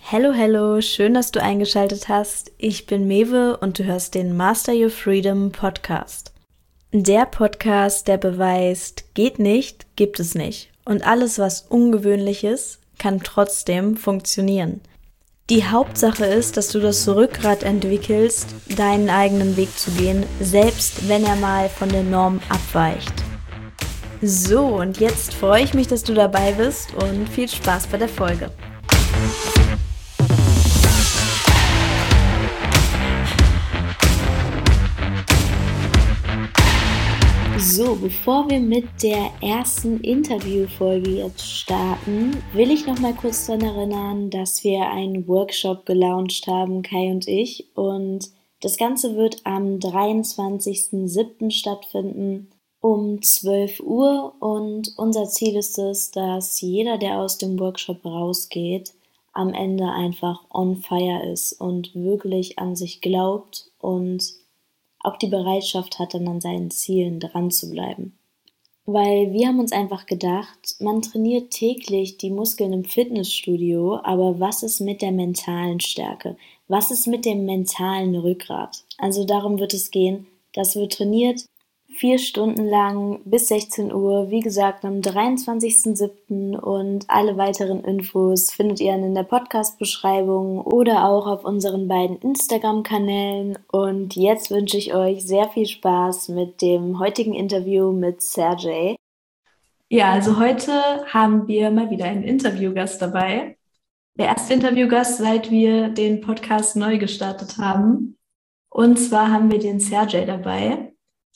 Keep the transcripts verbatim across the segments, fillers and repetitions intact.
Hello, hello, schön, dass du eingeschaltet hast. Ich bin Mewe und du hörst den Master Your Freedom Podcast. Der Podcast, der beweist, geht nicht, gibt es nicht. Und alles, was ungewöhnlich ist, kann trotzdem funktionieren. Die Hauptsache ist, dass du das Rückgrat entwickelst, deinen eigenen Weg zu gehen, selbst wenn er mal von der Norm abweicht. So, und jetzt freue ich mich, dass du dabei bist und viel Spaß bei der Folge. So, bevor wir mit der ersten Interviewfolge jetzt starten, will ich noch mal kurz daran erinnern, dass wir einen Workshop gelauncht haben, Kai und ich. Und das Ganze wird am dreiundzwanzigsten siebten stattfinden um zwölf Uhr. Und unser Ziel ist es, dass jeder, der aus dem Workshop rausgeht, am Ende einfach on fire ist und wirklich an sich glaubt und auch die Bereitschaft hat, dann an seinen Zielen dran zu bleiben. Weil wir haben uns einfach gedacht, man trainiert täglich die Muskeln im Fitnessstudio, aber was ist mit der mentalen Stärke? Was ist mit dem mentalen Rückgrat? Also darum wird es gehen. Das wird trainiert, vier Stunden lang bis sechzehn Uhr, wie gesagt am dreiundzwanzigsten siebten und alle weiteren Infos findet ihr in der Podcast-Beschreibung oder auch auf unseren beiden Instagram-Kanälen. Und jetzt wünsche ich euch sehr viel Spaß mit dem heutigen Interview mit Sergej. Ja, also heute haben wir mal wieder einen Interviewgast dabei. Der erste Interviewgast, seit wir den Podcast neu gestartet haben. Und zwar haben wir den Sergej dabei.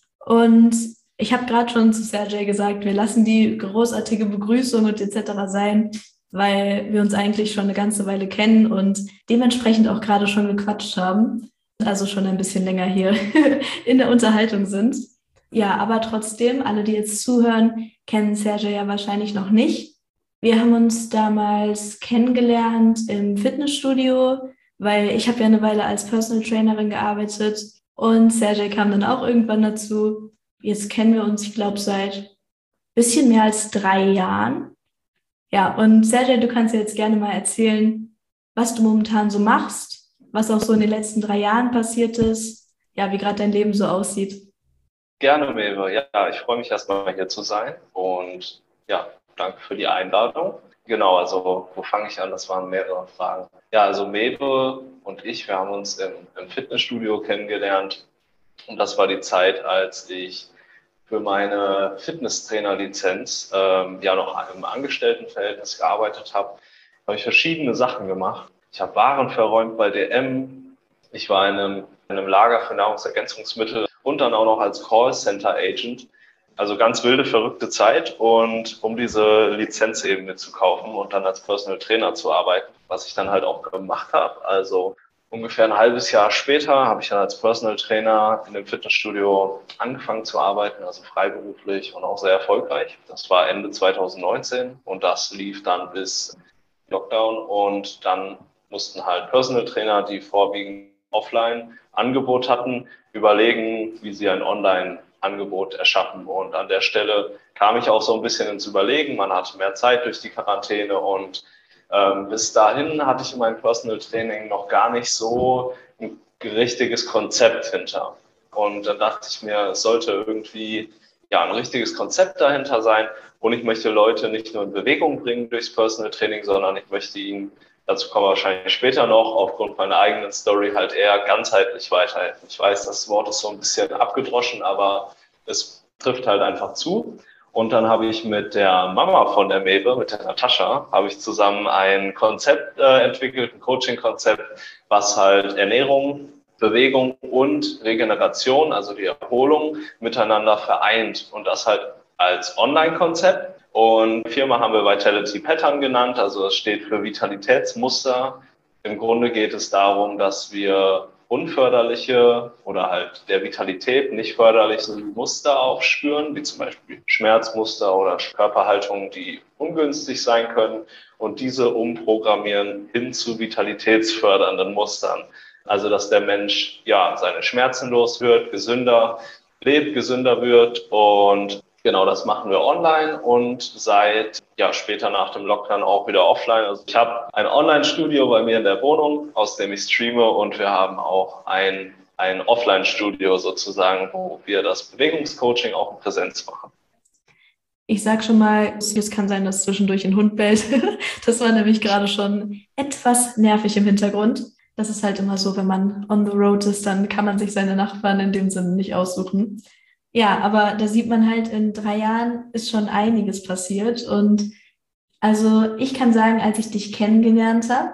Und ich habe gerade schon zu Sergej gesagt, wir lassen die großartige Begrüßung und et cetera sein, weil wir uns eigentlich schon eine ganze Weile kennen und dementsprechend auch gerade schon gequatscht haben, also schon ein bisschen länger hier in der Unterhaltung sind. Ja, aber trotzdem, alle, die jetzt zuhören, kennen Sergej ja wahrscheinlich noch nicht. Wir haben uns damals kennengelernt im Fitnessstudio, weil ich habe ja eine Weile als Personal Trainerin gearbeitet. Und Sergej kam dann auch irgendwann dazu. Jetzt kennen wir uns, ich glaube, seit ein bisschen mehr als drei Jahren. Ja, und Sergej, du kannst jetzt gerne mal erzählen, was du momentan so machst, was auch so in den letzten drei Jahren passiert ist, ja, wie gerade dein Leben so aussieht. Gerne, Mewe. Ja, ich freue mich erstmal hier zu sein und ja, danke für die Einladung. Genau, also wo fange ich an? Das waren mehrere Fragen. Ja, also Mewe und ich, wir haben uns im, im Fitnessstudio kennengelernt und das war die Zeit, als ich für meine Fitnesstrainerlizenz ähm, ja noch im Angestelltenverhältnis gearbeitet habe. Habe ich verschiedene Sachen gemacht. Ich habe Waren verräumt bei D M. Ich war in einem, in einem Lager für Nahrungsergänzungsmittel und dann auch noch als Callcenter-Agent. Also ganz wilde, verrückte Zeit und um diese Lizenz eben mitzukaufen und dann als Personal Trainer zu arbeiten, was ich dann halt auch gemacht habe. Also ungefähr ein halbes Jahr später habe ich dann als Personal Trainer in dem Fitnessstudio angefangen zu arbeiten, also freiberuflich und auch sehr erfolgreich. Das war Ende zwanzig neunzehn und das lief dann bis Lockdown und dann mussten halt Personal Trainer, die vorwiegend offline Angebot hatten, überlegen, wie sie ein Online-Angebot erschaffen. Und an der Stelle kam ich auch so ein bisschen ins Überlegen. Man hatte mehr Zeit durch die Quarantäne und ähm, bis dahin hatte ich in meinem Personal Training noch gar nicht so ein richtiges Konzept hinter. Und dann dachte ich mir, es sollte irgendwie ja ein richtiges Konzept dahinter sein. Und ich möchte Leute nicht nur in Bewegung bringen durchs Personal Training, sondern ich möchte ihnen, dazu kommen wir wahrscheinlich später noch, aufgrund meiner eigenen Story halt eher ganzheitlich weiterhelfen. Ich weiß, das Wort ist so ein bisschen abgedroschen, aber es trifft halt einfach zu. Und dann habe ich mit der Mama von der Mewe, mit der Natascha, habe ich zusammen ein Konzept äh, entwickelt, ein Coaching-Konzept, was halt Ernährung, Bewegung und Regeneration, also die Erholung, miteinander vereint. Und das halt als Online-Konzept. Und die Firma haben wir Vitality Pattern genannt, also das steht für Vitalitätsmuster. Im Grunde geht es darum, dass wir unförderliche oder halt der Vitalität nicht förderliche Muster aufspüren, wie zum Beispiel Schmerzmuster oder Körperhaltungen, die ungünstig sein können und diese umprogrammieren hin zu vitalitätsfördernden Mustern. Also dass der Mensch ja seine Schmerzen los wird, gesünder lebt, gesünder wird und Genau, das machen wir online und seit ja später nach dem Lockdown auch wieder offline. Also ich habe ein Online-Studio bei mir in der Wohnung, aus dem ich streame, und wir haben auch ein, ein Offline-Studio sozusagen, wo wir das Bewegungscoaching auch in Präsenz machen. Ich sag schon mal, es kann sein, dass zwischendurch ein Hund bellt. Das war nämlich gerade schon etwas nervig im Hintergrund. Das ist halt immer so, wenn man on the road ist, dann kann man sich seine Nachbarn in dem Sinne nicht aussuchen. Ja, aber da sieht man halt, in drei Jahren ist schon einiges passiert. Und also ich kann sagen, als ich dich kennengelernt habe,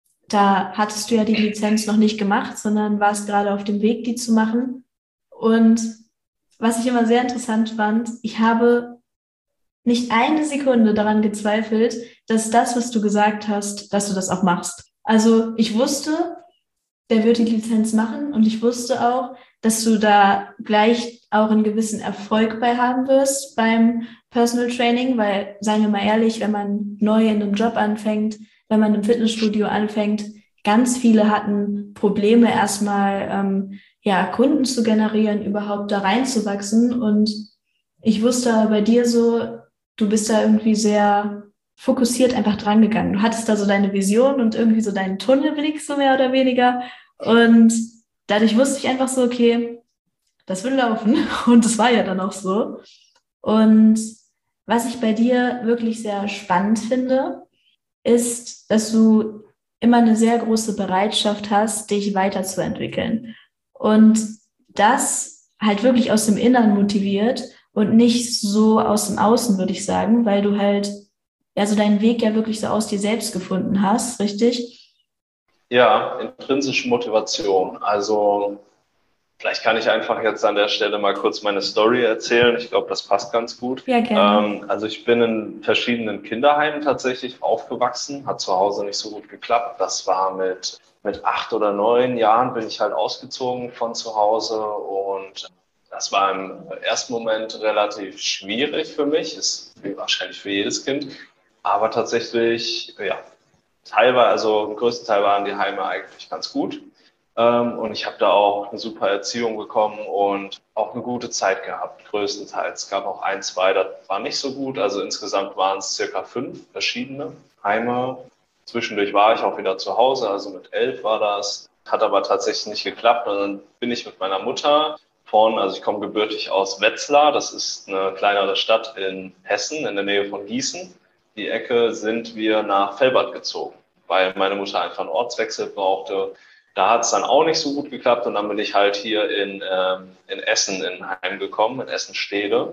da hattest du ja die Lizenz noch nicht gemacht, sondern warst gerade auf dem Weg, die zu machen. Und was ich immer sehr interessant fand, ich habe nicht eine Sekunde daran gezweifelt, dass das, was du gesagt hast, dass du das auch machst. Also ich wusste, der wird die Lizenz machen, und ich wusste auch, dass du da gleich auch einen gewissen Erfolg bei haben wirst beim Personal Training, weil, seien wir mal ehrlich, wenn man neu in einem Job anfängt, wenn man im Fitnessstudio anfängt, ganz viele hatten Probleme, erstmal ähm, ja, Kunden zu generieren, überhaupt da reinzuwachsen. Und ich wusste bei dir so, du bist da irgendwie sehr fokussiert einfach dran gegangen. Du hattest da so deine Vision und irgendwie so deinen Tunnelblick, so mehr oder weniger. Und dadurch wusste ich einfach so, okay, das will laufen. Und das war ja dann auch so. Und was ich bei dir wirklich sehr spannend finde, ist, dass du immer eine sehr große Bereitschaft hast, dich weiterzuentwickeln. Und das halt wirklich aus dem Inneren motiviert und nicht so aus dem Außen, würde ich sagen, weil du halt ja so deinen Weg ja wirklich so aus dir selbst gefunden hast, richtig? Ja, intrinsische Motivation. Also vielleicht kann ich einfach jetzt an der Stelle mal kurz meine Story erzählen. Ich glaube, das passt ganz gut. Ja, gerne. Ähm, also ich bin in verschiedenen Kinderheimen tatsächlich aufgewachsen, hat zu Hause nicht so gut geklappt. Das war mit, mit acht oder neun Jahren bin ich halt ausgezogen von zu Hause, und das war im ersten Moment relativ schwierig für mich, ist wie wahrscheinlich für jedes Kind. Aber tatsächlich, ja, teilweise, also im größten Teil waren die Heime eigentlich ganz gut. Ähm, und ich habe da auch eine super Erziehung bekommen und auch eine gute Zeit gehabt, größtenteils. Es gab auch ein, zwei, das war nicht so gut. Also insgesamt waren es circa fünf verschiedene Heime. Zwischendurch war ich auch wieder zu Hause, also mit elf war das. Hat aber tatsächlich nicht geklappt. Und dann bin ich mit meiner Mutter von, also ich komme gebürtig aus Wetzlar, das ist eine kleinere Stadt in Hessen, in der Nähe von Gießen. Die Ecke sind wir nach Velbert gezogen, weil meine Mutter einfach einen Ortswechsel brauchte. Da hat es dann auch nicht so gut geklappt, und dann bin ich halt hier in, ähm, in Essen in Heim gekommen, in Essen-Stede.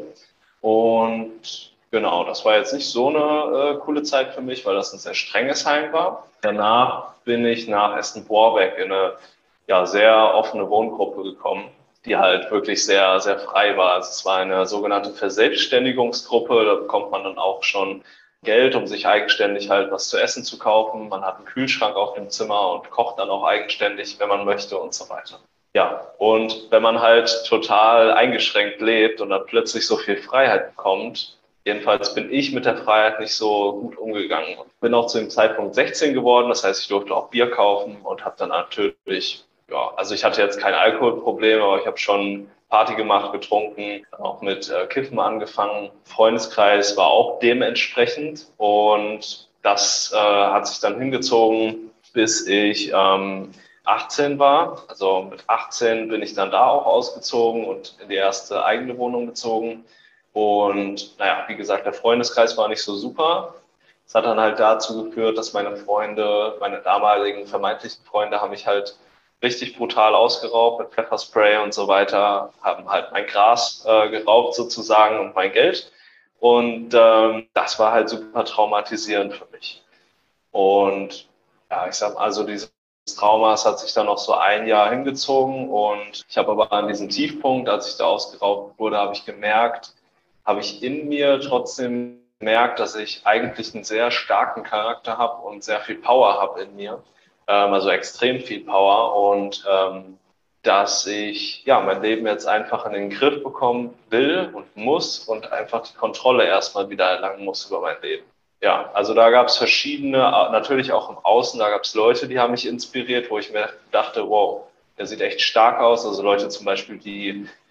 Und genau, das war jetzt nicht so eine äh, coole Zeit für mich, weil das ein sehr strenges Heim war. Danach bin ich nach Essen-Borbeck in eine ja, sehr offene Wohngruppe gekommen, die halt wirklich sehr, sehr frei war. Also es war eine sogenannte Verselbstständigungsgruppe, da bekommt man dann auch schon Geld, um sich eigenständig halt was zu essen zu kaufen. Man hat einen Kühlschrank auf dem Zimmer und kocht dann auch eigenständig, wenn man möchte, und so weiter. Ja, und wenn man halt total eingeschränkt lebt und dann plötzlich so viel Freiheit bekommt, jedenfalls bin ich mit der Freiheit nicht so gut umgegangen. Ich bin auch zu dem Zeitpunkt sechzehn geworden, das heißt, ich durfte auch Bier kaufen und habe dann natürlich, ja, also ich hatte jetzt kein Alkoholproblem, aber ich habe schon Party gemacht, getrunken, auch mit äh, Kiffen angefangen. Freundeskreis war auch dementsprechend, und das äh, hat sich dann hingezogen, bis ich ähm, achtzehn war. Also mit achtzehn bin ich dann da auch ausgezogen und in die erste eigene Wohnung gezogen. Und naja, wie gesagt, der Freundeskreis war nicht so super. Das hat dann halt dazu geführt, dass meine Freunde, meine damaligen vermeintlichen Freunde, haben mich halt richtig brutal ausgeraubt mit Pfefferspray und so weiter, haben halt mein Gras äh, geraubt sozusagen und mein Geld. Und ähm, das war halt super traumatisierend für mich. Und ja, ich sag mal, also dieses Trauma, es hat sich dann noch so ein Jahr hingezogen, und ich habe aber an diesem Tiefpunkt, als ich da ausgeraubt wurde, habe ich gemerkt, habe ich in mir trotzdem gemerkt, dass ich eigentlich einen sehr starken Charakter habe und sehr viel Power habe in mir. Also extrem viel Power, und ähm, dass ich ja mein Leben jetzt einfach in den Griff bekommen will und muss und einfach die Kontrolle erstmal wieder erlangen muss über mein Leben. Ja, also da gab es verschiedene, natürlich auch im Außen, da gab es Leute, die haben mich inspiriert, wo ich mir dachte, wow, der sieht echt stark aus. Also Leute zum Beispiel, die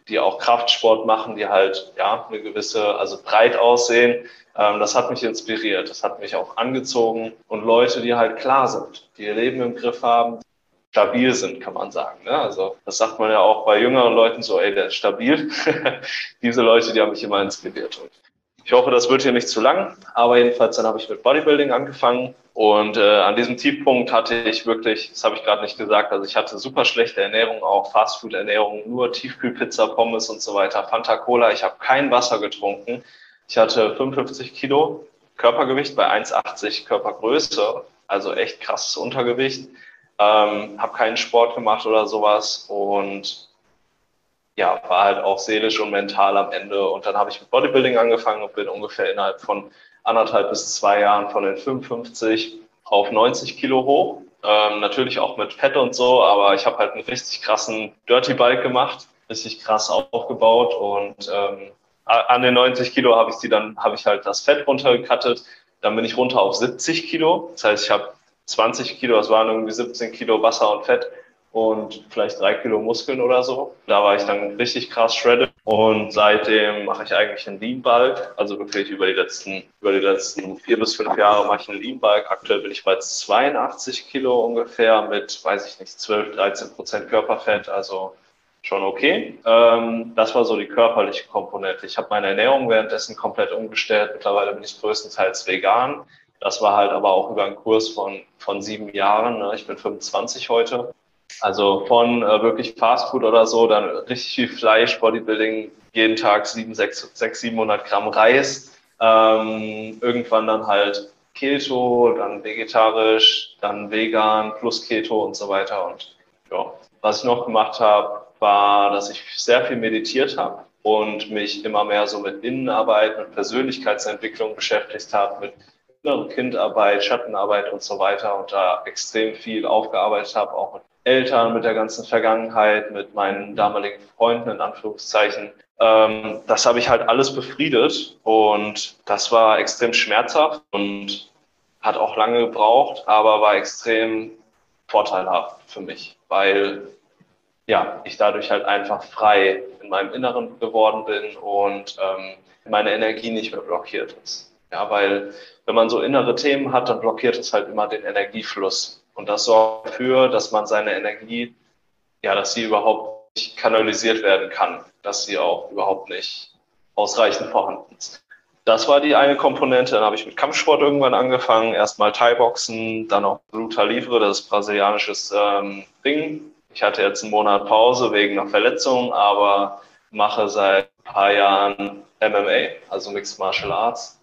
die auch Kraftsport machen, die halt ja eine gewisse, also breit aussehen. Ähm, das hat mich inspiriert, das hat mich auch angezogen. Und Leute, die halt klar sind, die ihr Leben im Griff haben, stabil sind, kann man sagen. Ne? Also das sagt man ja auch bei jüngeren Leuten so, ey, der ist stabil. Diese Leute, die haben mich immer inspiriert. Und ich hoffe, das wird hier nicht zu lang, aber jedenfalls dann habe ich mit Bodybuilding angefangen und äh, an diesem Tiefpunkt hatte ich wirklich, das habe ich gerade nicht gesagt, also ich hatte super schlechte Ernährung, auch Fastfood-Ernährung, nur Tiefkühlpizza, Pommes und so weiter, Fanta Cola, ich habe kein Wasser getrunken. Ich hatte fünfundfünfzig Kilo Körpergewicht bei eins Komma achtzig Körpergröße, also echt krasses Untergewicht. Ähm, habe keinen Sport gemacht oder sowas und ja, war halt auch seelisch und mental am Ende. Und dann habe ich mit Bodybuilding angefangen und bin ungefähr innerhalb von anderthalb bis zwei Jahren von den fünfundfünfzig auf neunzig Kilo hoch. Ähm, natürlich auch mit Fett und so, aber ich habe halt einen richtig krassen Dirty Bulk gemacht, richtig krass aufgebaut und ähm, an den neunzig Kilo habe ich sie dann, habe ich halt das Fett runtergekattet. Dann bin ich runter auf siebzig Kilo. Das heißt, ich habe zwanzig Kilo, das waren irgendwie siebzehn Kilo Wasser und Fett und vielleicht drei Kilo Muskeln oder so. Da war ich dann richtig krass shredded und seitdem mache ich eigentlich einen Lean Bulk, also wirklich über die letzten über die letzten vier bis fünf Jahre mache ich einen Lean Bulk. Aktuell bin ich bei zweiundachtzig Kilo ungefähr mit, weiß ich nicht, zwölf, dreizehn Prozent Körperfett, also schon okay. Ähm, das war so die körperliche Komponente. Ich habe meine Ernährung währenddessen komplett umgestellt. Mittlerweile bin ich größtenteils vegan. Das war halt aber auch über einen Kurs von von sieben Jahren. Ne? Ich bin fünfundzwanzig heute. Also von äh, wirklich Fastfood oder so, dann richtig viel Fleisch, Bodybuilding, jeden Tag sieben, sechs, sechs, siebenhundert Gramm Reis. Ähm, irgendwann dann halt Keto, dann vegetarisch, dann vegan plus Keto und so weiter. Und ja, was ich noch gemacht habe, war, dass ich sehr viel meditiert habe und mich immer mehr so mit Innenarbeit, mit Persönlichkeitsentwicklung beschäftigt habe, mit innere Kindarbeit, Schattenarbeit und so weiter und da extrem viel aufgearbeitet habe, auch mit Eltern, mit der ganzen Vergangenheit, mit meinen damaligen Freunden in Anführungszeichen. Ähm, das habe ich halt alles befriedet und das war extrem schmerzhaft und hat auch lange gebraucht, aber war extrem vorteilhaft für mich, weil ja, ich dadurch halt einfach frei in meinem Inneren geworden bin und ähm, meine Energie nicht mehr blockiert ist. Ja, weil wenn man so innere Themen hat, dann blockiert es halt immer den Energiefluss. Und das sorgt dafür, dass man seine Energie, ja, dass sie überhaupt nicht kanalisiert werden kann, dass sie auch überhaupt nicht ausreichend vorhanden ist. Das war die eine Komponente. Dann habe ich mit Kampfsport irgendwann angefangen. Erstmal Thai-Boxen, dann auch Luta Livre, das ist brasilianisches ähm, Ring. Ich hatte jetzt einen Monat Pause wegen einer Verletzung, aber mache seit ein paar Jahren M M A, also Mixed Martial Arts.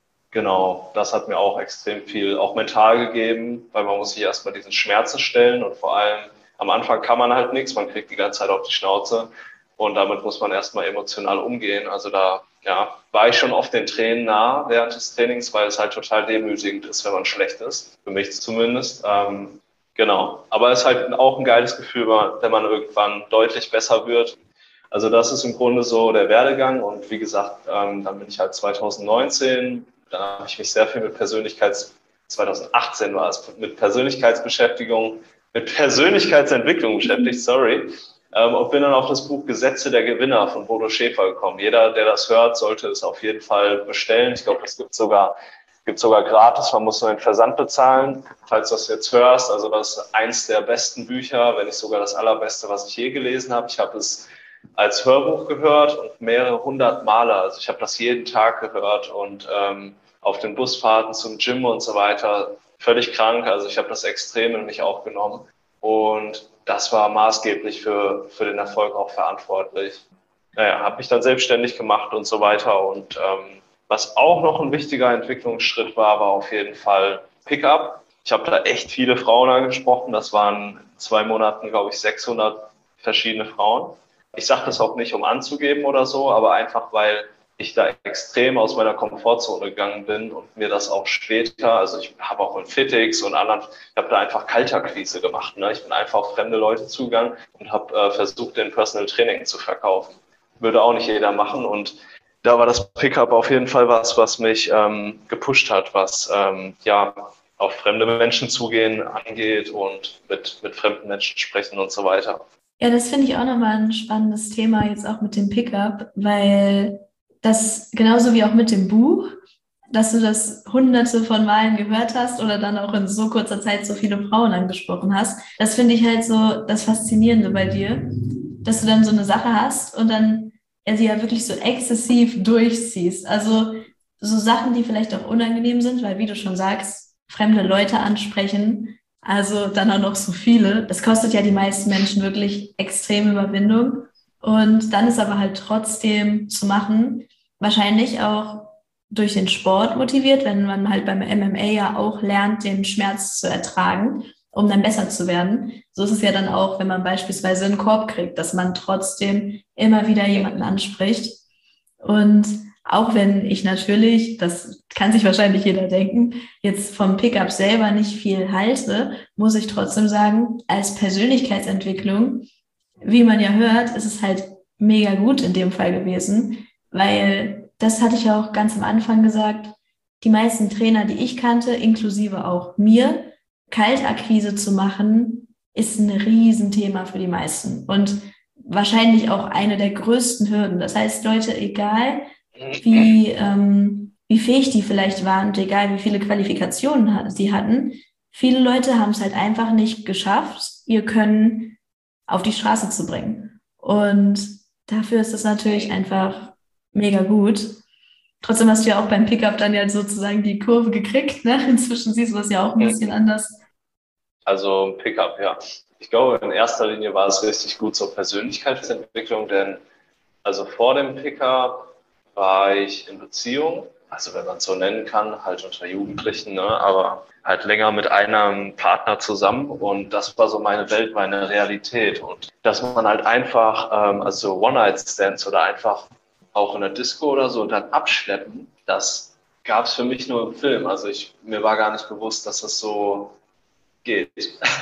Genau, das hat mir auch extrem viel, auch mental gegeben, weil man muss sich erstmal diesen Schmerzen stellen und vor allem am Anfang kann man halt nichts, man kriegt die ganze Zeit auf die Schnauze und damit muss man erstmal emotional umgehen. Also da ja, war ich schon oft den Tränen nah während des Trainings, weil es halt total demütigend ist, wenn man schlecht ist, für mich zumindest. Ähm, genau, aber es ist halt auch ein geiles Gefühl, wenn man irgendwann deutlich besser wird. Also das ist im Grunde so der Werdegang und wie gesagt, ähm, dann bin ich halt zwanzig neunzehn, dann habe ich mich sehr viel mit Persönlichkeits, zwanzig achtzehn war es, mit Persönlichkeitsbeschäftigung, mit Persönlichkeitsentwicklung beschäftigt, sorry, ähm, und bin dann auf das Buch Gesetze der Gewinner von Bodo Schäfer gekommen. Jeder, der das hört, sollte es auf jeden Fall bestellen. Ich glaube, es gibt sogar, gibt sogar gratis, man muss nur den Versand bezahlen, falls du das jetzt hörst. Also das ist eins der besten Bücher, wenn nicht sogar das allerbeste, was ich je gelesen habe. Ich habe es als Hörbuch gehört und mehrere hundert Male. Also ich habe das jeden Tag gehört und ähm, auf den Busfahrten zum Gym und so weiter völlig krank. Also ich habe das extrem in mich aufgenommen und das war maßgeblich für, für den Erfolg auch verantwortlich. Naja, habe mich dann selbstständig gemacht und so weiter und ähm, was auch noch ein wichtiger Entwicklungsschritt war, war auf jeden Fall Pickup. Ich habe da echt viele Frauen angesprochen. Das waren in zwei Monaten, glaube ich, sechshundert verschiedene Frauen. Ich sage das auch nicht, um anzugeben oder so, aber einfach, weil ich da extrem aus meiner Komfortzone gegangen bin und mir das auch später, also ich habe auch in Fitix und anderen, ich habe da einfach Kaltakquise gemacht. Ne? Ich bin einfach auf fremde Leute zugegangen und habe äh, versucht, den Personal Training zu verkaufen. Würde auch nicht jeder machen und da war das Pickup auf jeden Fall was, was mich ähm, gepusht hat, was ähm, ja auf fremde Menschen zugehen angeht und mit, mit fremden Menschen sprechen und so weiter. Ja, das finde ich auch nochmal ein spannendes Thema, jetzt auch mit dem Pickup, weil das genauso wie auch mit dem Buch, dass du das hunderte von Malen gehört hast oder dann auch in so kurzer Zeit so viele Frauen angesprochen hast. Das finde ich halt so das Faszinierende bei dir, dass du dann so eine Sache hast und dann ja, sie ja wirklich so exzessiv durchziehst. Also so Sachen, die vielleicht auch unangenehm sind, weil wie du schon sagst, fremde Leute ansprechen, also dann auch noch so viele. Das kostet ja die meisten Menschen wirklich extreme Überwindung. Und dann ist aber halt trotzdem zu machen, wahrscheinlich auch durch den Sport motiviert, wenn man halt beim M M A ja auch lernt, den Schmerz zu ertragen, um dann besser zu werden. So ist es ja dann auch, wenn man beispielsweise einen Korb kriegt, dass man trotzdem immer wieder jemanden anspricht. Und auch wenn ich natürlich, das kann sich wahrscheinlich jeder denken, jetzt vom Pickup selber nicht viel halte, muss ich trotzdem sagen, als Persönlichkeitsentwicklung, wie man ja hört, ist es halt mega gut in dem Fall gewesen, weil das hatte ich ja auch ganz am Anfang gesagt, die meisten Trainer, die ich kannte, inklusive auch mir, Kaltakquise zu machen, ist ein Riesenthema für die meisten und wahrscheinlich auch eine der größten Hürden. Das heißt, Leute, egal wie, ähm, wie fähig die vielleicht waren und egal wie viele Qualifikationen sie hatten, viele Leute haben es halt einfach nicht geschafft, ihr Können auf die Straße zu bringen. Und dafür ist es natürlich einfach mega gut. Trotzdem hast du ja auch beim Pickup dann ja sozusagen die Kurve gekriegt, ne? Inzwischen siehst du das ja auch ein bisschen anders. Also Pickup, ja. Ich glaube, in erster Linie war es richtig gut zur Persönlichkeitsentwicklung, denn also vor dem Pickup war ich in Beziehung, also wenn man es so nennen kann, halt unter Jugendlichen, ne? Aber halt länger mit einem Partner zusammen und das war so meine Welt, meine Realität und dass man halt einfach, ähm, also One-Night-Stands oder einfach auch in der Disco oder so und dann abschleppen, das gab es für mich nur im Film. Also ich, mir war gar nicht bewusst, dass das so geht.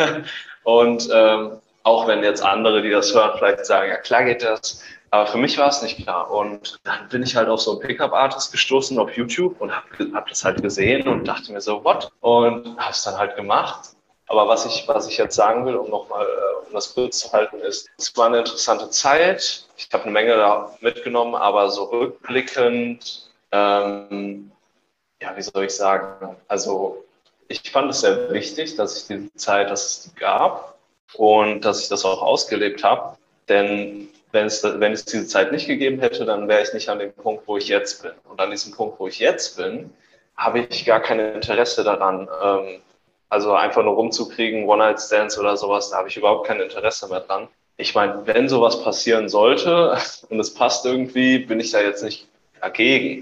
Und ähm, auch wenn jetzt andere, die das hören, vielleicht sagen, ja klar geht das, aber für mich war es nicht klar. Und dann bin ich halt auf so einen Pickup-Artist gestoßen auf YouTube und habe hab das halt gesehen und dachte mir so, what? Und habe es dann halt gemacht. Aber was ich, was ich jetzt sagen will, um nochmal, äh, um das kurz zu halten, ist, es war eine interessante Zeit. Ich habe eine Menge da mitgenommen, aber so rückblickend, ähm, ja, wie soll ich sagen, also ich fand es sehr wichtig, dass ich diese Zeit, dass es die gab und dass ich das auch ausgelebt habe. Denn wenn es, wenn es diese Zeit nicht gegeben hätte, dann wäre ich nicht an dem Punkt, wo ich jetzt bin. Und an diesem Punkt, wo ich jetzt bin, habe ich gar kein Interesse daran, ähm, also einfach nur rumzukriegen, One-Night-Stands oder sowas, da habe ich überhaupt kein Interesse mehr dran. Ich meine, wenn sowas passieren sollte und es passt irgendwie, bin ich da jetzt nicht dagegen.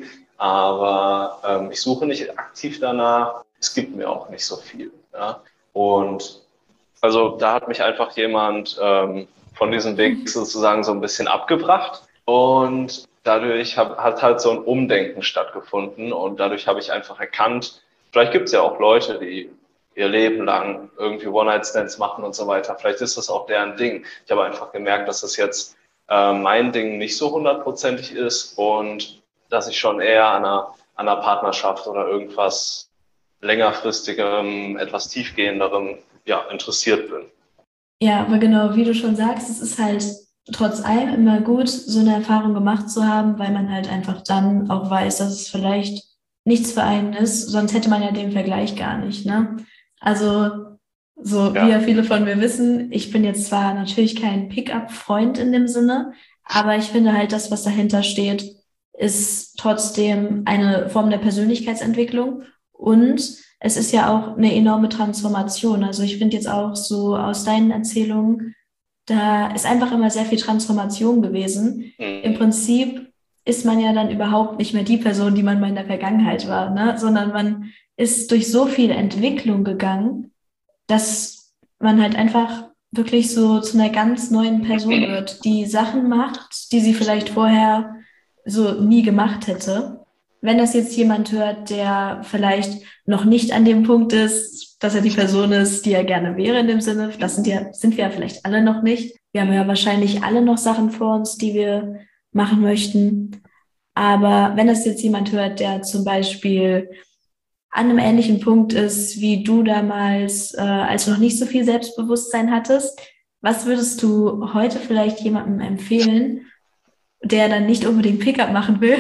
Aber ähm, ich suche nicht aktiv danach. Es gibt mir auch nicht so viel. Ja? Und also da hat mich einfach jemand ähm, von diesem Weg sozusagen so ein bisschen abgebracht. Und dadurch hab, hat halt so ein Umdenken stattgefunden. Und dadurch habe ich einfach erkannt, vielleicht gibt es ja auch Leute, die ihr Leben lang irgendwie One-Night-Stands machen und so weiter. Vielleicht ist das auch deren Ding. Ich habe einfach gemerkt, dass das jetzt äh, mein Ding nicht so hundertprozentig ist und dass ich schon eher an einer, an einer Partnerschaft oder irgendwas längerfristigerem, etwas tiefgehenderem ja, interessiert bin. Ja, aber genau, wie du schon sagst, es ist halt trotz allem immer gut, so eine Erfahrung gemacht zu haben, weil man halt einfach dann auch weiß, dass es vielleicht nichts für einen ist, sonst hätte man ja den Vergleich gar nicht, ne? Also, so Ja. wie ja viele von mir wissen, ich bin jetzt zwar natürlich kein Pickup-Freund in dem Sinne, aber ich finde halt, das, was dahinter steht, ist trotzdem eine Form der Persönlichkeitsentwicklung und es ist ja auch eine enorme Transformation. Also ich finde jetzt auch so aus deinen Erzählungen, da ist einfach immer sehr viel Transformation gewesen. Mhm. Im Prinzip ist man ja dann überhaupt nicht mehr die Person, die man mal in der Vergangenheit war, ne? Sondern man ist durch so viel Entwicklung gegangen, dass man halt einfach wirklich so zu einer ganz neuen Person wird, die Sachen macht, die sie vielleicht vorher so nie gemacht hätte. Wenn das jetzt jemand hört, der vielleicht noch nicht an dem Punkt ist, dass er die Person ist, die er gerne wäre in dem Sinne, das sind ja, sind wir ja vielleicht alle noch nicht. Wir haben ja wahrscheinlich alle noch Sachen vor uns, die wir machen möchten. Aber wenn das jetzt jemand hört, der zum Beispiel an einem ähnlichen Punkt ist, wie du damals, äh, als du noch nicht so viel Selbstbewusstsein hattest, Was würdest du heute vielleicht jemandem empfehlen, der dann nicht unbedingt Pickup machen will?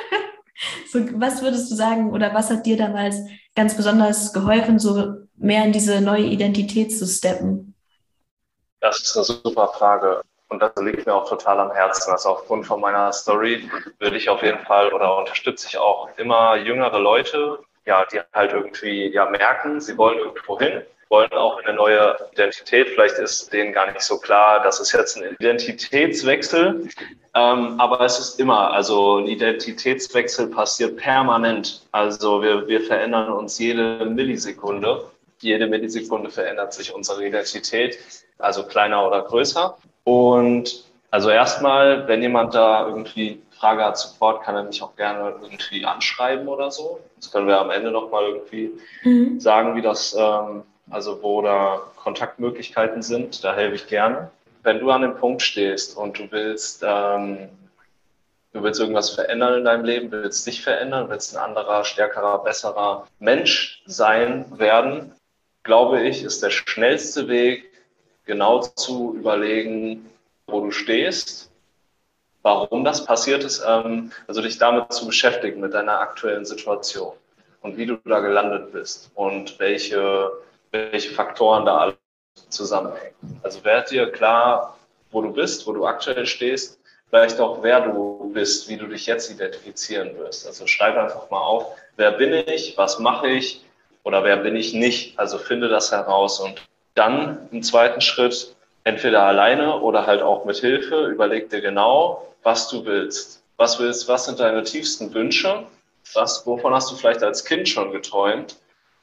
So, was würdest du sagen oder was hat dir damals ganz besonders geholfen, so mehr in diese neue Identität zu steppen? Das ist eine super Frage und das liegt mir auch total am Herzen. Also aufgrund von meiner Story würde ich auf jeden Fall oder unterstütze ich auch immer jüngere Leute, ja, die halt irgendwie ja merken, sie wollen irgendwo hin, wollen auch eine neue Identität. Vielleicht ist denen gar nicht so klar, das ist jetzt ein Identitätswechsel, ähm, aber es ist immer, also ein Identitätswechsel passiert permanent. Also wir, wir verändern uns jede Millisekunde. Jede Millisekunde verändert sich unsere Identität, also kleiner oder größer. Und also erstmal, wenn jemand da irgendwie Frage hat, Support, kann er mich auch gerne irgendwie anschreiben oder so. Das können wir am Ende nochmal irgendwie mhm. sagen, wie das, ähm, also wo da Kontaktmöglichkeiten sind. Da helfe ich gerne. Wenn du an dem Punkt stehst und du willst, ähm, du willst irgendwas verändern in deinem Leben, willst dich verändern, willst ein anderer, stärkerer, besserer Mensch sein werden, glaube ich, ist der schnellste Weg, genau zu überlegen, wo du stehst, warum das passiert ist, ähm, also dich damit zu beschäftigen, mit deiner aktuellen Situation und wie du da gelandet bist und welche, welche Faktoren da alle zusammenhängen. Also werd dir klar, wo du bist, wo du aktuell stehst, vielleicht auch, wer du bist, wie du dich jetzt identifizieren wirst. Also schreib einfach mal auf, wer bin ich, was mache ich, oder wer bin ich nicht? Also finde das heraus und dann im zweiten Schritt entweder alleine oder halt auch mit Hilfe, überleg dir genau, was du willst. Was willst, was sind deine tiefsten Wünsche? Was, wovon hast du vielleicht als Kind schon geträumt?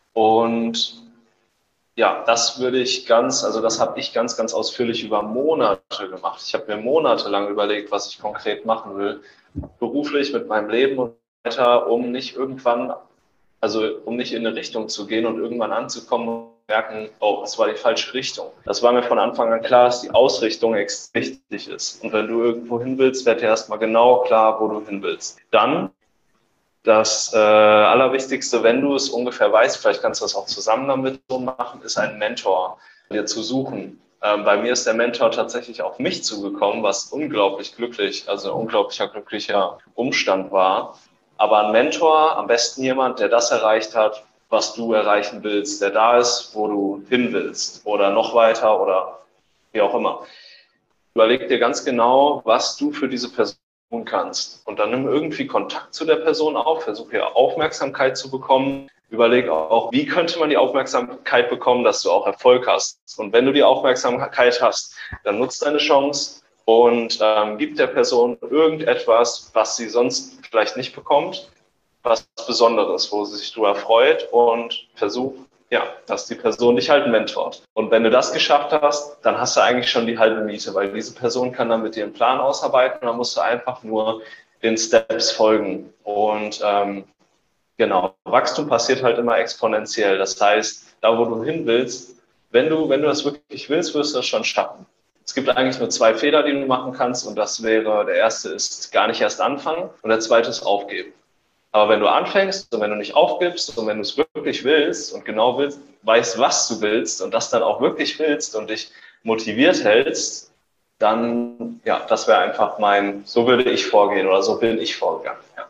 Und ja, das würde ich ganz, also das habe ich ganz, ganz ausführlich über Monate gemacht. Ich habe mir monatelang überlegt, was ich konkret machen will, beruflich mit meinem Leben und weiter, um nicht irgendwann Also um nicht in eine Richtung zu gehen und irgendwann anzukommen und merken, oh, das war die falsche Richtung. Das war mir von Anfang an klar, dass die Ausrichtung extrem wichtig ist. Und wenn du irgendwo hin willst, werd dir erstmal genau klar, wo du hin willst. Dann das äh, Allerwichtigste, wenn du es ungefähr weißt, vielleicht kannst du das auch zusammen damit so machen, ist einen Mentor dir zu suchen. Ähm, bei mir ist der Mentor tatsächlich auf mich zugekommen, was unglaublich glücklich, also ein unglaublicher glücklicher Umstand war. Aber ein Mentor, am besten jemand, der das erreicht hat, was du erreichen willst, der da ist, wo du hin willst oder noch weiter oder wie auch immer. Überleg dir ganz genau, was du für diese Person tun kannst. Und dann nimm irgendwie Kontakt zu der Person auf, versuche ihr Aufmerksamkeit zu bekommen. Überleg auch, wie könnte man die Aufmerksamkeit bekommen, dass du auch Erfolg hast. Und wenn du die Aufmerksamkeit hast, dann nutzt deine Chance und ähm, gib der Person irgendetwas, was sie sonst vielleicht nicht bekommt, was Besonderes, wo sie sich drüber freut und versuch, ja, dass die Person dich halt mentort. Und wenn du das geschafft hast, dann hast du eigentlich schon die halbe Miete, weil diese Person kann dann mit dir einen Plan ausarbeiten und dann musst du einfach nur den Steps folgen. Und ähm, genau, Wachstum passiert halt immer exponentiell. Das heißt, da wo du hin willst, wenn du, wenn du das wirklich willst, wirst du das schon schaffen. Es gibt eigentlich nur zwei Fehler, die du machen kannst und das wäre, der erste ist gar nicht erst anfangen und der zweite ist aufgeben. Aber wenn du anfängst und wenn du nicht aufgibst und wenn du es wirklich willst und genau willst, weißt, was du willst und das dann auch wirklich willst und dich motiviert hältst, dann, ja, das wäre einfach mein, so würde ich vorgehen oder so bin ich vorgegangen. Ja,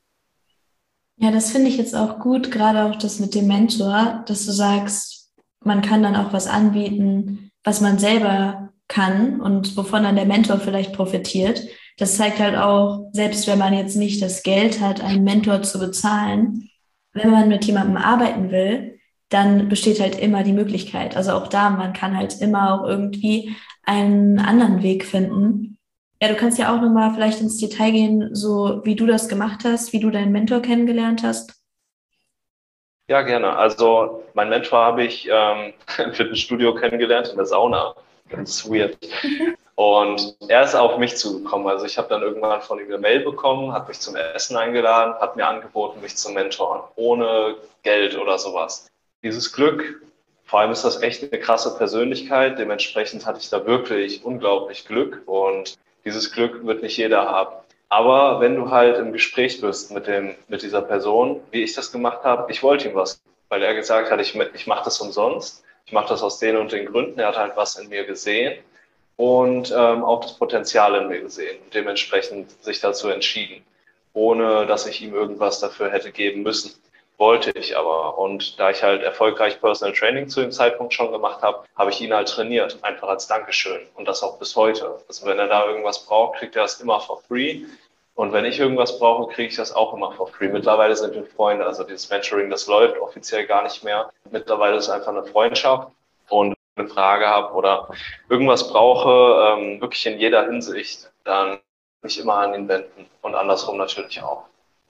ja, das finde ich jetzt auch gut, gerade auch das mit dem Mentor, dass du sagst, man kann dann auch was anbieten, was man selber kann und wovon dann der Mentor vielleicht profitiert. Das zeigt halt auch, selbst wenn man jetzt nicht das Geld hat, einen Mentor zu bezahlen, wenn man mit jemandem arbeiten will, dann besteht halt immer die Möglichkeit. Also auch da, man kann halt immer auch irgendwie einen anderen Weg finden. Ja, du kannst ja auch nochmal vielleicht ins Detail gehen, so wie du das gemacht hast, wie du deinen Mentor kennengelernt hast. Ja, gerne. Also mein Mentor habe ich ähm, im Fitnessstudio kennengelernt, in der Sauna. Ganz weird. Und er ist auf mich zugekommen. Also ich habe dann irgendwann von ihm eine Mail bekommen, hat mich zum Essen eingeladen, hat mir angeboten, mich zu mentoren, ohne Geld oder sowas. Dieses Glück, vor allem ist das echt eine krasse Persönlichkeit, dementsprechend hatte ich da wirklich unglaublich Glück und dieses Glück wird nicht jeder haben. Aber wenn du halt im Gespräch bist mit dem, mit dieser Person, wie ich das gemacht habe, ich wollte ihm was, weil er gesagt hat, ich, ich mache das umsonst. ich mache das aus den und den Gründen. Er hat halt was in mir gesehen und ähm, auch das Potenzial in mir gesehen und dementsprechend sich dazu entschieden, ohne dass ich ihm irgendwas dafür hätte geben müssen. Wollte ich aber. Und da ich halt erfolgreich Personal Training zu dem Zeitpunkt schon gemacht habe, habe ich ihn halt trainiert, einfach als Dankeschön. Und das auch bis heute. Also wenn er da irgendwas braucht, kriegt er das immer for free. Und wenn ich irgendwas brauche, kriege ich das auch immer for free. Mittlerweile sind wir Freunde. Also dieses Mentoring, das läuft offiziell gar nicht mehr. Mittlerweile ist es einfach eine Freundschaft. Und wenn ich eine Frage habe oder irgendwas brauche, ähm, wirklich in jeder Hinsicht, dann mich immer an ihn wenden. Und andersrum natürlich auch.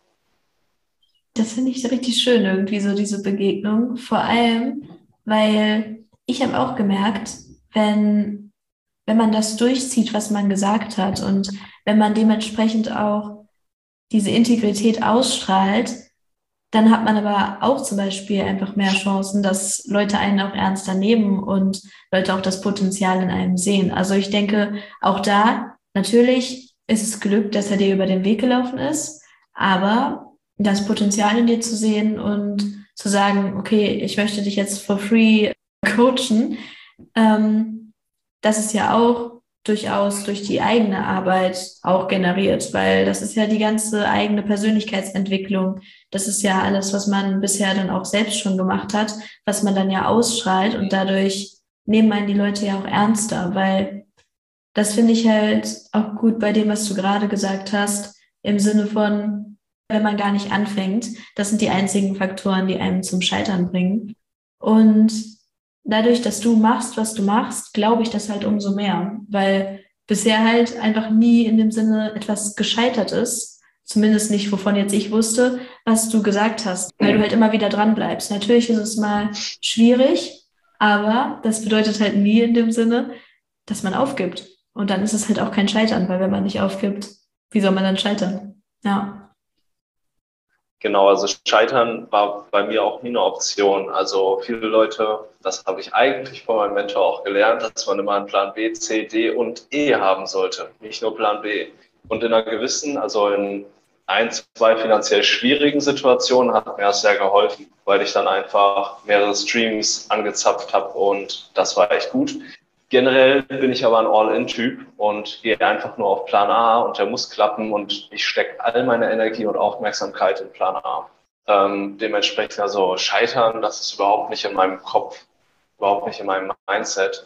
Das finde ich richtig schön, irgendwie so diese Begegnung. Vor allem, weil ich habe auch gemerkt, wenn, wenn man das durchzieht, was man gesagt hat und wenn man dementsprechend auch diese Integrität ausstrahlt, dann hat man aber auch zum Beispiel einfach mehr Chancen, dass Leute einen auch ernster nehmen und Leute auch das Potenzial in einem sehen. Also ich denke, auch da, natürlich ist es Glück, dass er dir über den Weg gelaufen ist, aber das Potenzial in dir zu sehen und zu sagen, okay, ich möchte dich jetzt for free coachen, ähm, das ist ja auch durchaus durch die eigene Arbeit auch generiert, weil das ist ja die ganze eigene Persönlichkeitsentwicklung. Das ist ja alles, was man bisher dann auch selbst schon gemacht hat, was man dann ja ausstrahlt und dadurch nehmen einen die Leute ja auch ernster, weil das finde ich halt auch gut bei dem, was du gerade gesagt hast, im Sinne von, wenn man gar nicht anfängt. Das sind die einzigen Faktoren, die einem zum Scheitern bringen. Und dadurch, dass du machst, was du machst, glaube ich das halt umso mehr, weil bisher halt einfach nie in dem Sinne etwas gescheitert ist, zumindest nicht, wovon jetzt ich wusste, was du gesagt hast, weil du halt immer wieder dran bleibst. Natürlich ist es mal schwierig, aber das bedeutet halt nie in dem Sinne, dass man aufgibt. Und dann ist es halt auch kein Scheitern, weil wenn man nicht aufgibt, wie soll man dann scheitern? Ja. Genau, also Scheitern war bei mir auch nie eine Option. Also viele Leute, das habe ich eigentlich von meinem Mentor auch gelernt, dass man immer einen Plan B, C, D und E haben sollte, nicht nur Plan B. Und in einer gewissen, also in ein, zwei finanziell schwierigen Situationen hat mir das sehr geholfen, weil ich dann einfach mehrere Streams angezapft habe und das war echt gut. Generell bin ich aber ein All-In-Typ und gehe einfach nur auf Plan A und der muss klappen und ich stecke all meine Energie und Aufmerksamkeit in Plan A. Ähm, dementsprechend also scheitern, das ist überhaupt nicht in meinem Kopf, überhaupt nicht in meinem Mindset.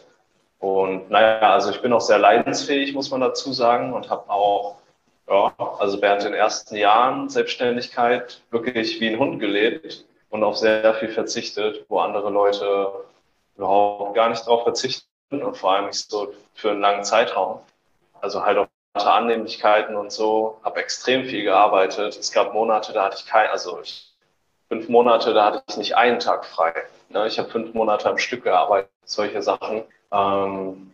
Und naja, also ich bin auch sehr leidensfähig, muss man dazu sagen, und habe auch, ja, also während den ersten Jahren Selbstständigkeit wirklich wie ein Hund gelebt und auf sehr viel verzichtet, wo andere Leute überhaupt gar nicht drauf verzichten. Und vor allem nicht so für einen langen Zeitraum. Also halt auch Annehmlichkeiten und so, habe extrem viel gearbeitet. Es gab Monate, da hatte ich kein, also ich, fünf Monate, da hatte ich nicht einen Tag frei. Ne? Ich habe fünf Monate am Stück gearbeitet, solche Sachen. Ähm,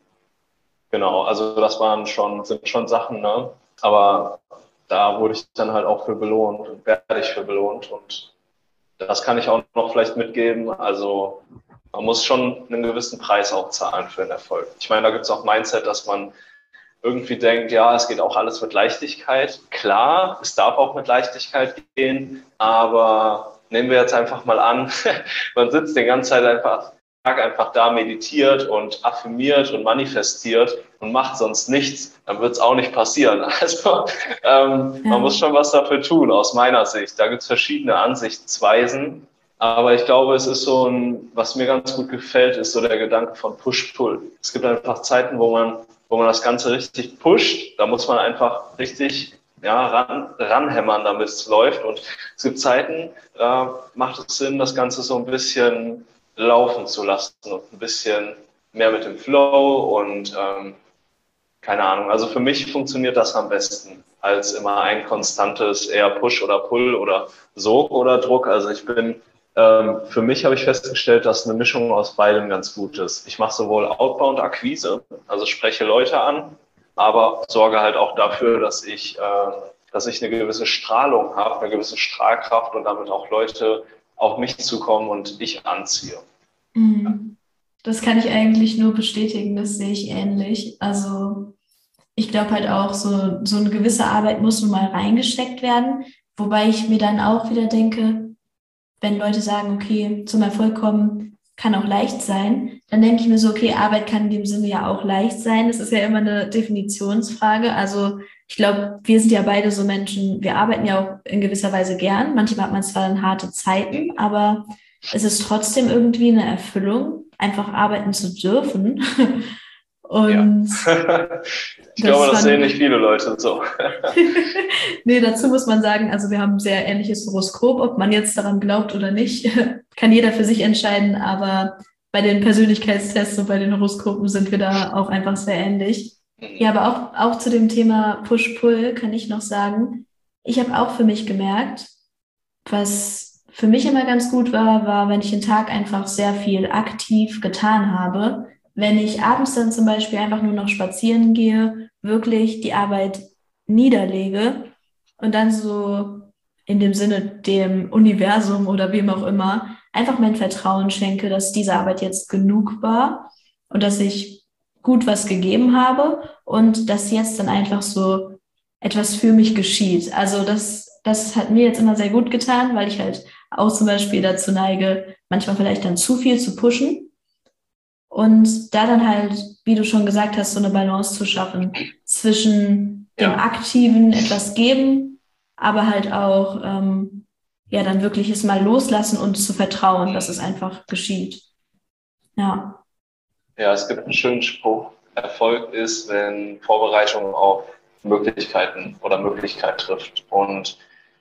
genau, also das waren schon, sind schon Sachen, ne? Aber da wurde ich dann halt auch für belohnt und werde ich für belohnt. Und das kann ich auch noch vielleicht mitgeben. Also man muss schon einen gewissen Preis auch zahlen für den Erfolg. Ich meine, da gibt es auch Mindset, dass man irgendwie denkt, ja, es geht auch alles mit Leichtigkeit. Klar, es darf auch mit Leichtigkeit gehen, aber nehmen wir jetzt einfach mal an, man sitzt die ganze Zeit einfach, einfach da, meditiert und affirmiert und manifestiert und macht sonst nichts, dann wird es auch nicht passieren. Also ähm, ja. Man muss schon was dafür tun, aus meiner Sicht. Da gibt es verschiedene Ansichtsweisen. Aber ich glaube, es ist so ein, was mir ganz gut gefällt, ist so der Gedanke von Push-Pull. Es gibt einfach Zeiten, wo man, wo man das Ganze richtig pusht. Da muss man einfach richtig, ja, ran, ranhämmern, damit es läuft. Und es gibt Zeiten, da macht es Sinn, das Ganze so ein bisschen laufen zu lassen und ein bisschen mehr mit dem Flow und, ähm, keine Ahnung. Also für mich funktioniert das am besten als immer ein konstantes eher Push oder Pull oder Sog oder Druck. Also ich bin Ähm, für mich habe ich festgestellt, dass eine Mischung aus beidem ganz gut ist. Ich mache sowohl Outbound-Akquise, also spreche Leute an, aber sorge halt auch dafür, dass ich, äh, dass ich eine gewisse Strahlung habe, eine gewisse Strahlkraft und damit auch Leute auf mich zukommen und ich anziehe. Das kann ich eigentlich nur bestätigen, das sehe ich ähnlich. Also ich glaube halt auch, so, so eine gewisse Arbeit muss nun mal reingesteckt werden, wobei ich mir dann auch wieder denke, wenn Leute sagen, okay, zum Erfolg kommen kann auch leicht sein, dann denke ich mir so, okay, Arbeit kann in dem Sinne ja auch leicht sein. Das ist ja immer eine Definitionsfrage. Also ich glaube, wir sind ja beide so Menschen, wir arbeiten ja auch in gewisser Weise gern. Manchmal hat man zwar dann harte Zeiten, aber es ist trotzdem irgendwie eine Erfüllung, einfach arbeiten zu dürfen. Und ja. Ich glaube, das sehen nicht viele Leute so. Nee, dazu muss man sagen, also wir haben ein sehr ähnliches Horoskop. Ob man jetzt daran glaubt oder nicht, kann jeder für sich entscheiden. Aber bei den Persönlichkeitstests und bei den Horoskopen sind wir da auch einfach sehr ähnlich. Ja, aber auch, auch zu dem Thema Push-Pull kann ich noch sagen, ich habe auch für mich gemerkt, was für mich immer ganz gut war, war, wenn ich den Tag einfach sehr viel aktiv getan habe. Wenn ich abends dann zum Beispiel einfach nur noch spazieren gehe, wirklich die Arbeit niederlege und dann so in dem Sinne dem Universum oder wem auch immer einfach mein Vertrauen schenke, dass diese Arbeit jetzt genug war und dass ich gut was gegeben habe und dass jetzt dann einfach so etwas für mich geschieht. Also das, das hat mir jetzt immer sehr gut getan, weil ich halt auch zum Beispiel dazu neige, manchmal vielleicht dann zu viel zu pushen und da dann halt, wie du schon gesagt hast, so eine Balance zu schaffen zwischen dem Ja. aktiven etwas geben, aber halt auch ähm, ja dann wirklich es mal loslassen und zu vertrauen, dass es einfach geschieht. Ja. Ja, es gibt einen schönen Spruch. Erfolg ist, wenn Vorbereitung auf Möglichkeiten oder Möglichkeit trifft. Und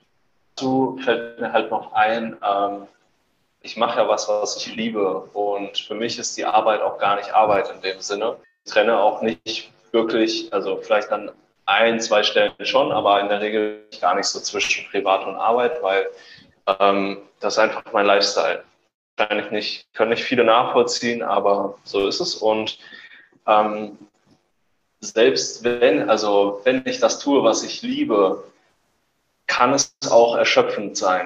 dazu fällt mir halt noch ein, ähm, ich mache ja was, was ich liebe. Und für mich ist die Arbeit auch gar nicht Arbeit in dem Sinne. Ich trenne auch nicht wirklich, also vielleicht an ein, zwei Stellen schon, aber in der Regel gar nicht so zwischen Privat und Arbeit, weil ähm, das ist einfach mein Lifestyle. Wahrscheinlich nicht, können nicht viele nachvollziehen, aber so ist es. Und ähm, selbst wenn, also wenn ich das tue, was ich liebe, kann es auch erschöpfend sein.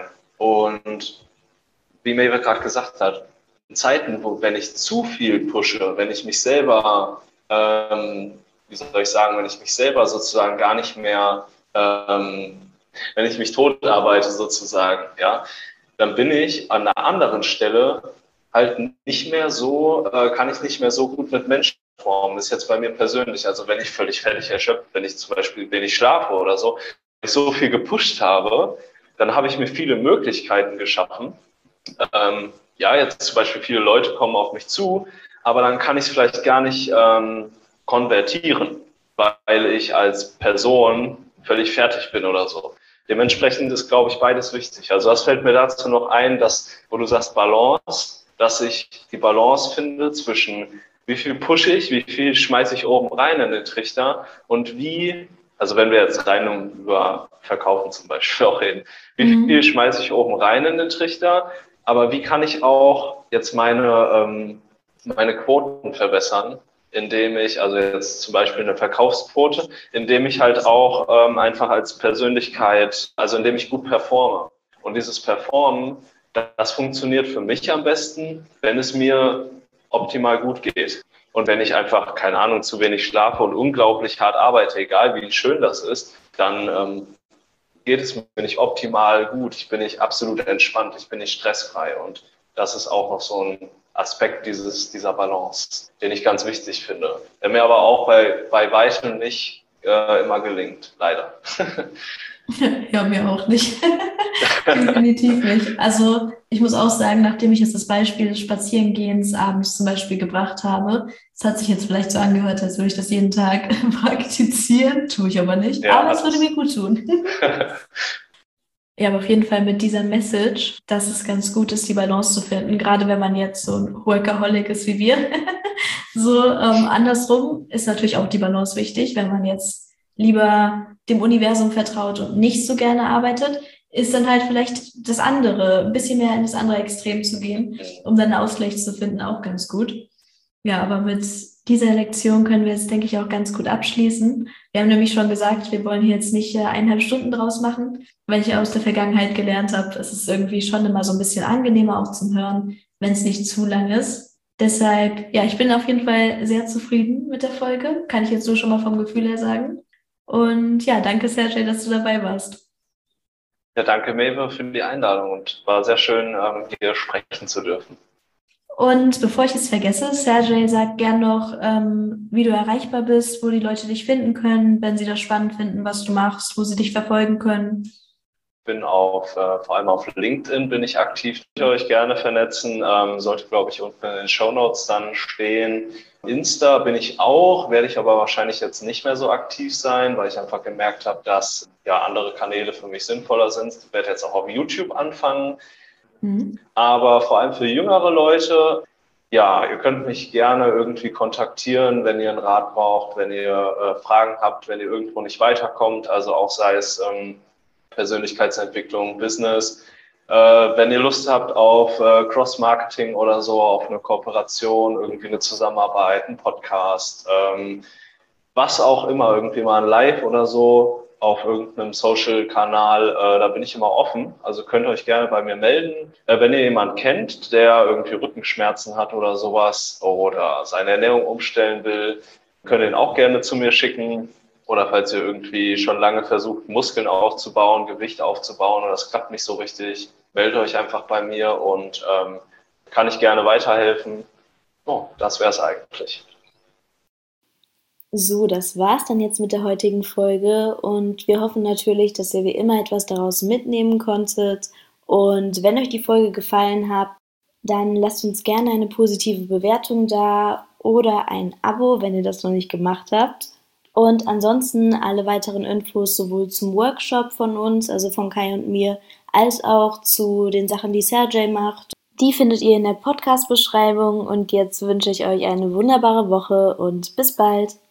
Und wie Maeve gerade gesagt hat, in Zeiten, wo wenn ich zu viel pushe, wenn ich mich selber, ähm, wie soll ich sagen, wenn ich mich selber sozusagen gar nicht mehr, ähm, wenn ich mich tot arbeite sozusagen, ja, dann bin ich an einer anderen Stelle halt nicht mehr so, äh, kann ich nicht mehr so gut mit Menschen formen. Das ist jetzt bei mir persönlich. Also wenn ich völlig fertig erschöpft, wenn ich zum Beispiel wenig schlafe oder so, wenn ich so viel gepusht habe, dann habe ich mir viele Möglichkeiten geschaffen. Ähm, ja, jetzt zum Beispiel viele Leute kommen auf mich zu, aber dann kann ich es vielleicht gar nicht ähm, konvertieren, weil ich als Person völlig fertig bin oder so. Dementsprechend ist, glaube ich, beides wichtig. Also das fällt mir dazu noch ein, dass, wo du sagst Balance, dass ich die Balance finde zwischen wie viel pushe ich, wie viel schmeiße ich oben rein in den Trichter und wie, also wenn wir jetzt rein um, über Verkaufen zum Beispiel auch reden, wie Mhm. viel schmeiße ich oben rein in den Trichter, aber wie kann ich auch jetzt meine, ähm, meine Quoten verbessern, indem ich, also jetzt zum Beispiel eine Verkaufsquote, indem ich halt auch ähm, einfach als Persönlichkeit, also indem ich gut performe. Und dieses Performen, das funktioniert für mich am besten, wenn es mir optimal gut geht. Und wenn ich einfach, keine Ahnung, zu wenig schlafe und unglaublich hart arbeite, egal wie schön das ist, dann ähm, geht es mir nicht optimal gut. Ich bin nicht absolut entspannt, ich bin nicht stressfrei. Und das ist auch noch so ein Aspekt dieses, dieser Balance, den ich ganz wichtig finde, der mir aber auch bei, bei weitem nicht äh, immer gelingt, leider. Ja, mir auch nicht. Definitiv nicht. Also ich muss auch sagen, nachdem ich jetzt das Beispiel des Spazierengehens abends zum Beispiel gebracht habe, es hat sich jetzt vielleicht so angehört, als würde ich das jeden Tag praktizieren, tue ich aber nicht, Ja, aber es würde das- mir gut tun. Ja, aber auf jeden Fall mit dieser Message, dass es ganz gut ist, die Balance zu finden, gerade wenn man jetzt so ein Workaholic ist wie wir. So ähm, andersrum ist natürlich auch die Balance wichtig, wenn man jetzt lieber dem Universum vertraut und nicht so gerne arbeitet, ist dann halt vielleicht das andere, ein bisschen mehr in das andere Extrem zu gehen, um dann einen Ausgleich zu finden, auch ganz gut. Ja, aber mit dieser Lektion können wir jetzt, denke ich, auch ganz gut abschließen. Wir haben nämlich schon gesagt, wir wollen hier jetzt nicht äh, eineinhalb Stunden draus machen, weil ich aus der Vergangenheit gelernt habe, es ist irgendwie schon immer so ein bisschen angenehmer auch zum Hören, wenn es nicht zu lang ist. Deshalb, ja, ich bin auf jeden Fall sehr zufrieden mit der Folge, kann ich jetzt so schon mal vom Gefühl her sagen. Und ja, danke Sergej, dass du dabei warst. Ja, danke, Maeve, für die Einladung und war sehr schön, ähm, hier sprechen zu dürfen. Und bevor ich es vergesse, Sergej, sag gern noch, ähm, wie du erreichbar bist, wo die Leute dich finden können, wenn sie das spannend finden, was du machst, wo sie dich verfolgen können. Bin auf, äh, vor allem auf LinkedIn bin ich aktiv, könnt ihr euch gerne vernetzen, ähm, sollte, glaube ich, unten in den Shownotes dann stehen. Insta bin ich auch, werde ich aber wahrscheinlich jetzt nicht mehr so aktiv sein, weil ich einfach gemerkt habe, dass ja andere Kanäle für mich sinnvoller sind. Ich werde jetzt auch auf YouTube anfangen, Mhm. aber vor allem für jüngere Leute, ja, ihr könnt mich gerne irgendwie kontaktieren, wenn ihr einen Rat braucht, wenn ihr äh, Fragen habt, wenn ihr irgendwo nicht weiterkommt, also auch sei es ähm, Persönlichkeitsentwicklung, Business. Äh, wenn ihr Lust habt auf äh, Cross-Marketing oder so, auf eine Kooperation, irgendwie eine Zusammenarbeit, einen Podcast, ähm, was auch immer, irgendwie mal ein Live oder so auf irgendeinem Social-Kanal, äh, da bin ich immer offen. Also könnt ihr euch gerne bei mir melden. Äh, wenn ihr jemanden kennt, der irgendwie Rückenschmerzen hat oder sowas oder seine Ernährung umstellen will, könnt ihr ihn auch gerne zu mir schicken. Oder falls ihr irgendwie schon lange versucht, Muskeln aufzubauen, Gewicht aufzubauen und das klappt nicht so richtig, meldet euch einfach bei mir und ähm, kann ich gerne weiterhelfen. Oh, das wäre es eigentlich. So, das war's dann jetzt mit der heutigen Folge und wir hoffen natürlich, dass ihr wie immer etwas daraus mitnehmen konntet. Und wenn euch die Folge gefallen hat, dann lasst uns gerne eine positive Bewertung da oder ein Abo, wenn ihr das noch nicht gemacht habt. Und ansonsten alle weiteren Infos sowohl zum Workshop von uns, also von Kai und mir, als auch zu den Sachen, die Sergej macht. Die findet ihr in der Podcast-Beschreibung und jetzt wünsche ich euch eine wunderbare Woche und bis bald.